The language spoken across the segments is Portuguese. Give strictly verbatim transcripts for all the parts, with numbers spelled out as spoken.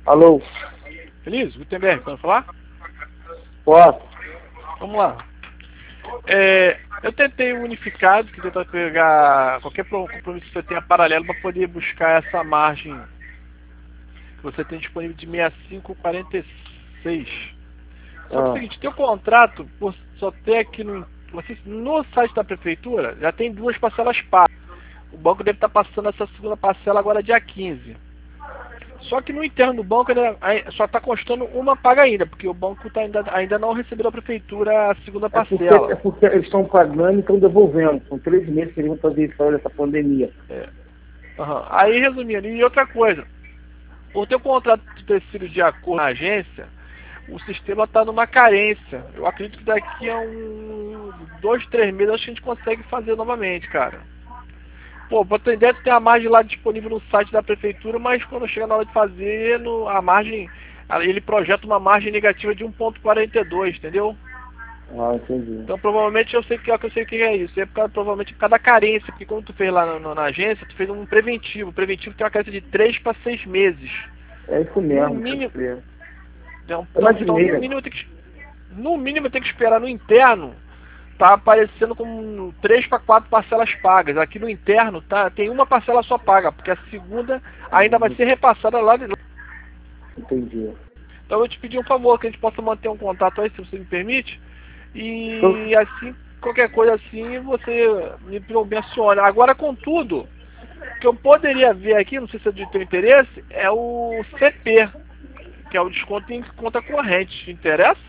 Alô? Feliz? Gutenberg, pode falar? Posso? Vamos lá. É, eu tentei o unificado, que tenta pegar qualquer compromisso que você tenha paralelo para poder buscar essa margem que você tem disponível de sessenta e cinco quarenta e seis. Só que é o Ah, seguinte, teu contrato, por só ter aqui no, no site da prefeitura, já tem duas parcelas pagas. O banco deve estar passando essa segunda parcela agora dia quinze. Só que no interno do banco ainda, só está constando uma paga ainda, porque o banco tá ainda, ainda não recebeu da prefeitura a segunda é porque, parcela. é porque eles estão pagando e estão devolvendo. São três meses que eles vão fazer isso olha, essa pandemia. É. Uhum. Aí, resumindo, e outra coisa, por ter o contrato ter sido de acordo na agência, o sistema está numa carência. Eu acredito que daqui a um, dois, três meses acho que a gente consegue fazer novamente, cara. Pô, pra ter ideia, tem a margem lá disponível no site da prefeitura, mas quando chega na hora de fazer, no, a margem, ele projeta uma margem negativa de um ponto quarenta e dois, entendeu? Ah, entendi. Então provavelmente eu sei que eu sei que é isso. É por causa, provavelmente por causa da carência, porque quando tu fez lá na, na agência, tu fez um preventivo. O preventivo tem uma carência de três para seis meses. É isso No mesmo, mínimo. pode crer. Então, Eu então, então, no imaginei. mínimo tem que. No mínimo tem que esperar no interno. Tá aparecendo como três para quatro parcelas pagas. Aqui no interno tá, tem uma parcela só paga, porque a segunda ainda vai Hum, ser repassada lá de lá. entendi. Então eu te pedi um favor, que a gente possa manter um contato aí, se você me permite. Então, E assim, qualquer coisa assim, você me menciona. Agora, contudo, o que eu poderia ver aqui, não sei se é de teu interesse, é o C P, que é o desconto em conta corrente. Te interessa?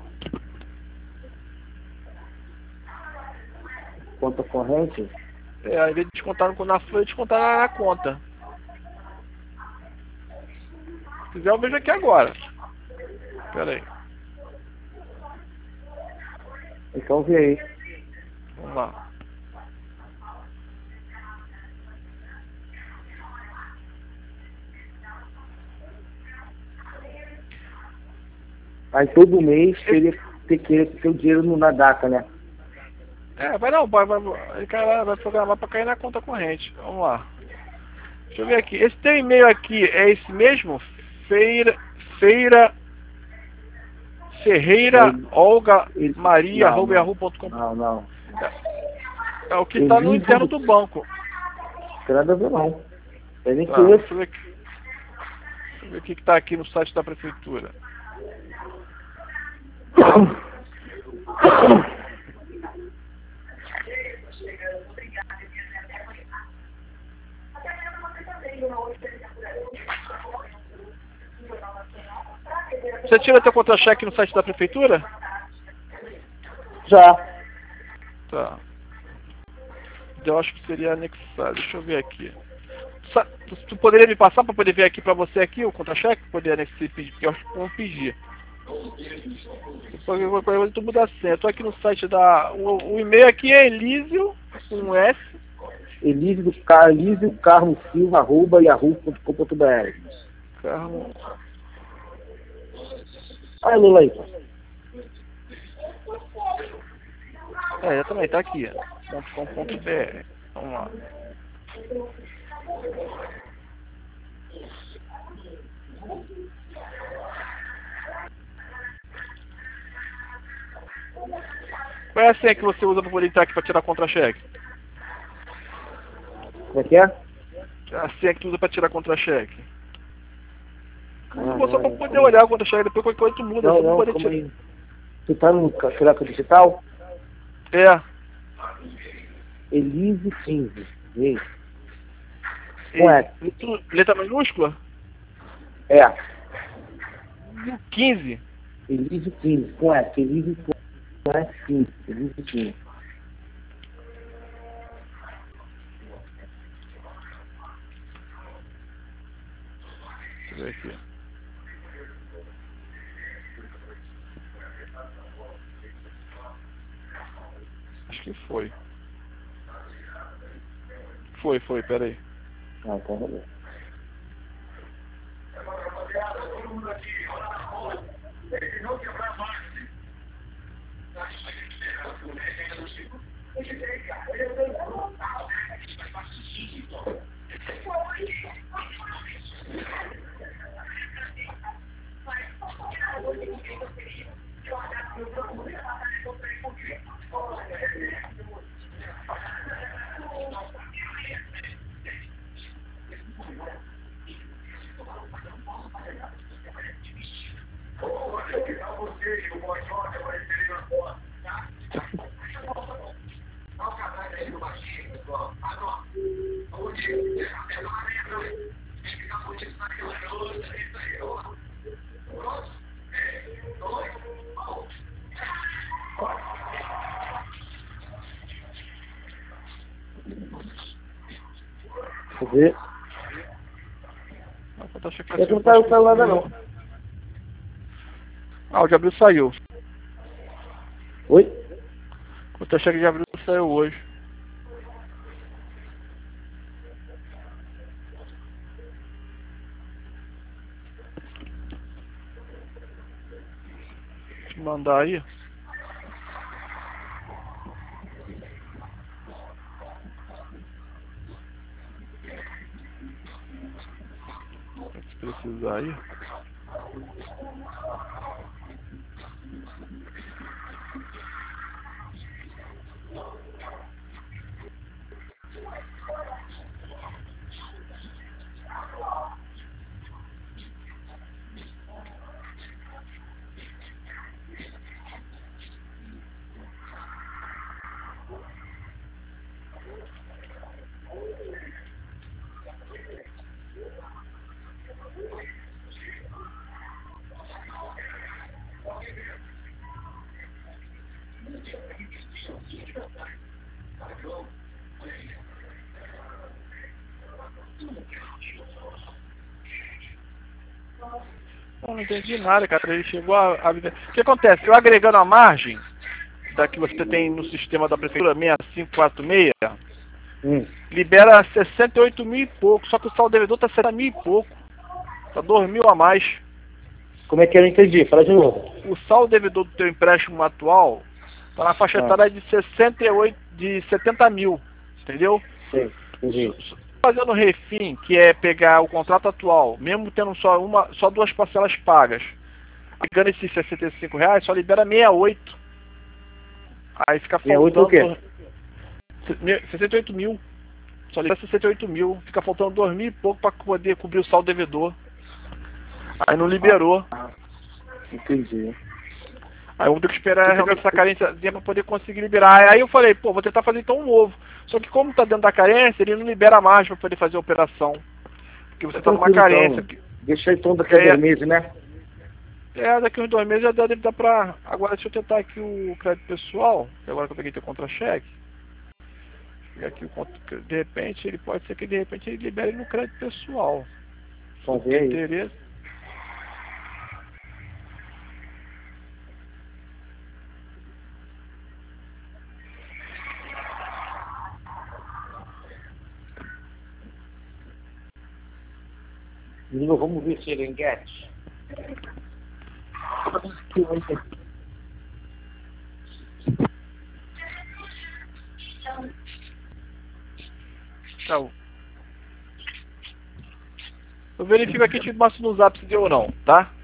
conta corrente? É, ao invés de descontar na folha, descontar na, na conta. Se quiser, eu vejo aqui agora. Pera aí. Então vê aí. Vamos lá. Aí todo mês teria que ter que ter o dinheiro no- na data, né? É, vai não, vai, vai, vai, vai, vai programar para cair na conta corrente. Vamos lá. Deixa eu ver aqui. Esse teu e-mail aqui é esse mesmo? Feira, feira Ferreira Mas Olga ele, Maria não, arroba não, yahoo ponto com. não, não. É, é o que está no Elise interno do do banco. tem nada a ver não. É nem Tá, conheço. deixa eu ver aqui. Deixa eu ver o que está aqui no site da prefeitura. Você tira teu contra-cheque no site da prefeitura? Já. Tá. Eu acho que seria anexado. Deixa eu ver aqui. Sa- Tu, tu poderia me passar para poder ver aqui para você aqui o contra-cheque? Poder anexar e pedir, porque eu acho que vão pedir. Qualquer coisa tu muda a senha. Eu tô aqui no site da... O, o e-mail aqui é Elísio, com S. Elise do Car... Elise Carlos Silva, arroba yahoo ponto com ponto br. Carmo. Olha Lula aí. É, já também tá aqui. .com.br. Vamos lá. Qual é a senha que você usa para poder entrar aqui para tirar contra-cheque? Como é que é? A senha que tu usa para tirar contra-cheque. Ah, Só para não, poder calma aí. olhar o contra-cheque, depois qualquer coisa tu muda, Não, você não não, pode calma tirar. aí. Tu tá no Caraca Digital? É. Elise quinze. Ei. E, Ué. tu- letra minúscula? É. quinze. Elise quinze. Com S. Elise com S quinze. Elise quinze. Deixa eu ver aqui. Acho que foi. Foi, foi, peraí. Ah, então beleza. Deixa eu ver. Eu não saiu pra nada não. Ah, o de abril saiu. Oi? O teu cheque de abril saiu hoje. Deixa eu mandar aí. Se precisar aí. Eu não entendi nada, cara. Ele chegou a, a... O que acontece? Eu agregando a margem da que você tem no sistema da prefeitura seis cinco quatro seis, Hum. libera sessenta e oito mil e pouco, só que o saldo devedor tá sessenta mil e pouco. Tá dois mil a mais. Como é que eu não entendi? Fala de novo. O saldo devedor do teu empréstimo atual tá na faixa Ah. etária de sessenta e oito, de setenta mil, entendeu? Sim, entendi. Fazendo refim, que é pegar o contrato atual, mesmo tendo só uma, só duas parcelas pagas, pegando esses sessenta e cinco reais, só libera sessenta e oito. Aí fica sessenta e oito o faltando quê? sessenta e oito mil. Só libera sessenta e oito mil. Fica faltando dois mil e pouco para poder cobrir o saldo devedor. Aí não liberou. Ah, entendi. Aí eu vou ter que esperar realmente essa carência para poder conseguir liberar. Aí eu falei, pô, vou tentar fazer então um novo. Só que como tá dentro da carência, ele não libera mais para poder fazer a operação. Porque você tá numa carência. Então. Deixa então daqui a É. dois meses, né? É, daqui uns dois meses já deve dar pra... Agora deixa eu tentar aqui o crédito pessoal, que agora que eu peguei teu contra-cheque. E aqui o contra... De repente, ele pode ser que de repente ele libere no crédito pessoal. Vamos ver aí. Interesse. Menino, vamos ver se ele enguete. Tá. Eu verifico aqui, te mostro no zap se deu ou não, tá?